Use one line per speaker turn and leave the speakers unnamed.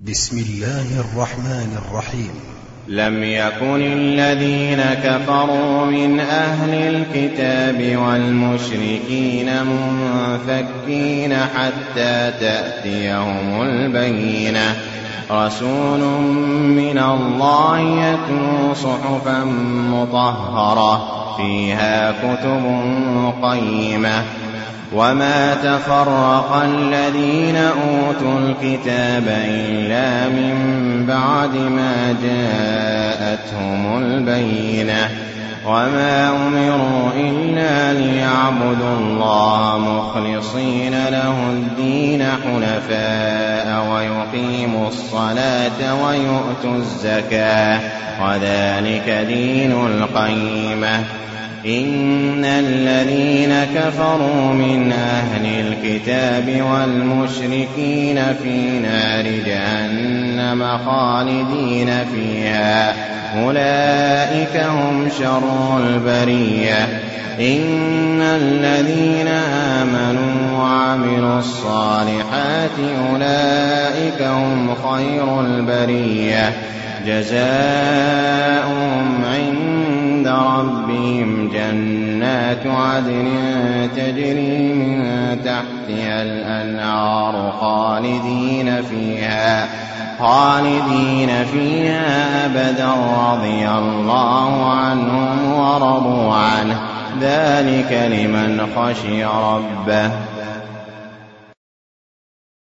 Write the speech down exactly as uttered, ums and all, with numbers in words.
بسم الله الرحمن الرحيم.
لم يكن الذين كفروا من أهل الكتاب والمشركين منفكين حتى تأتيهم البينة، رسول من الله يتلو صحفا مطهرة فيها كتب قيمة. وما تفرق الذين أوتوا الكتاب إلا من بعد ما جاءتهم البينة، وما أمروا إلا ليعبدوا الله مخلصين له الدين حنفاء ويقيموا الصلاة ويؤتوا الزكاة، وذلك دين القيمة. إن الذين كفروا من أهل الكتاب والمشركين في نار جهنم خالدين فيها، أولئك هم شر البرية. إن الذين آمنوا وعملوا الصالحات أولئك هم خير البرية، جزاؤهم عند ربهم جنات عدن تجري من تحتها الأنهار خالدين فيها خالدين فيها أبدا، رضي الله عنهم ورضوا عنه، ذلك لمن خشي ربه.